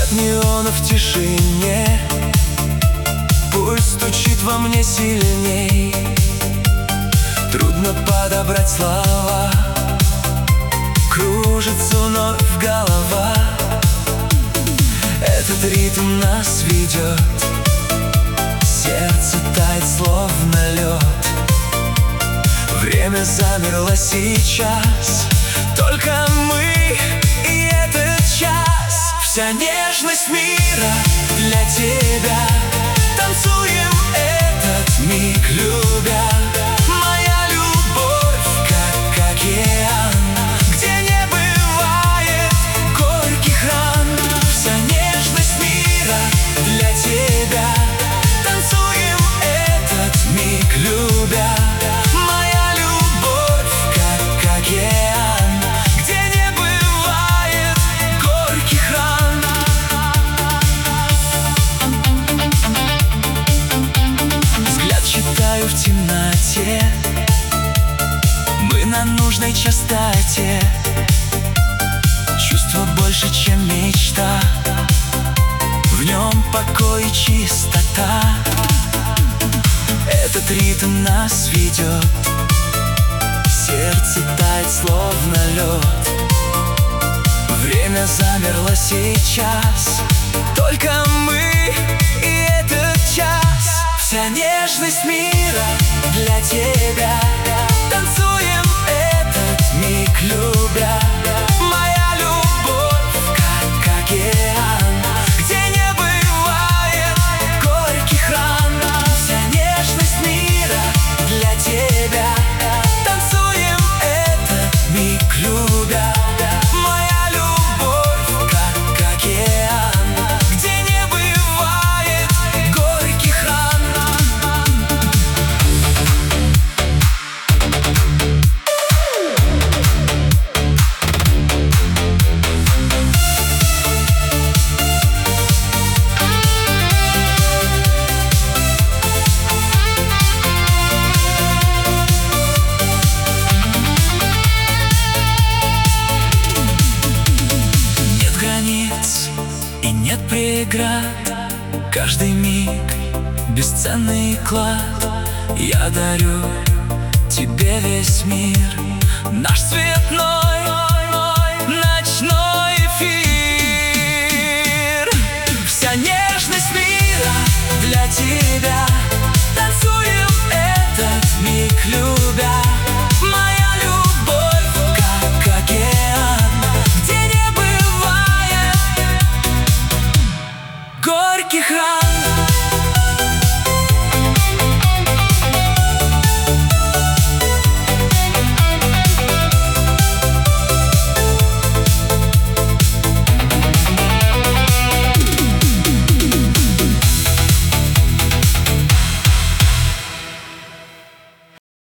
Свет неона в тишине, пульс стучит во мне сильней. Трудно подобрать слова, кружится вновь голова. Этот ритм нас ведет, сердце тает словно лед. Время замерло сейчас, только мы и этот час. Вся нежность мира для тебя, танцуем этот миг, любя. Моя любовь, как океан, где не бывает горьких ран. Вся нежность мира для тебя, танцуем этот миг, любя. Моя любовь, как океан, где не бывает горьких ран. Взгляд читаю в темноте, мы на нужной частоте. Чувство больше, чем мечта, в нем покой и чистота. Этот ритм нас ведет, сердце тает словно лед. Время замерло сейчас, только мы и этот час. Вся нежность мира для тебя, танцуем этот миг, любя. Моя любовь, как океан, где не бывает горьких ран. Вся нежность мира для тебя, танцуем этот миг, любя. Моя любовь, как океан, где не бывает горьких ран. Нет границ и нет преград, каждый миг бесценный клад. Я дарю тебе весь мир, наш свет.